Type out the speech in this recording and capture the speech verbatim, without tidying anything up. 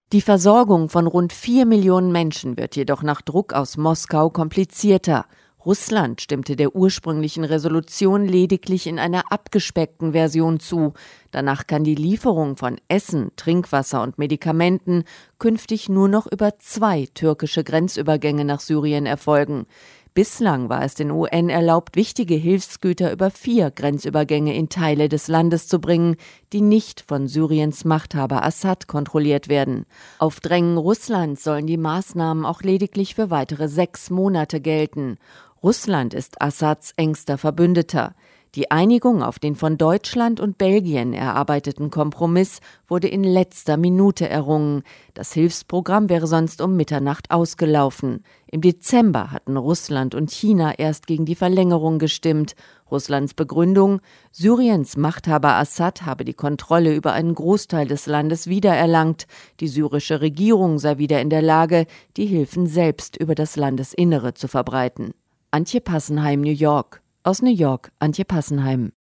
Die Versorgung von rund vier Millionen Menschen wird jedoch nach Druck aus Moskau komplizierter. Russland stimmte der ursprünglichen Resolution lediglich in einer abgespeckten Version zu. Danach kann die Lieferung von Essen, Trinkwasser und Medikamenten künftig nur noch über zwei türkische Grenzübergänge nach Syrien erfolgen. Bislang war es den U N erlaubt, wichtige Hilfsgüter über vier Grenzübergänge in Teile des Landes zu bringen, die nicht von Syriens Machthaber Assad kontrolliert werden. Auf Drängen Russlands sollen die Maßnahmen auch lediglich für weitere sechs Monate gelten. Russland ist Assads engster Verbündeter. Die Einigung auf den von Deutschland und Belgien erarbeiteten Kompromiss wurde in letzter Minute errungen. Das Hilfsprogramm wäre sonst um Mitternacht ausgelaufen. Im Dezember hatten Russland und China erst gegen die Verlängerung gestimmt. Russlands Begründung: Syriens Machthaber Assad habe die Kontrolle über einen Großteil des Landes wiedererlangt. Die syrische Regierung sei wieder in der Lage, die Hilfen selbst über das Landesinnere zu verbreiten. Antje Passenheim, New York. Aus New York, Antje Passenheim.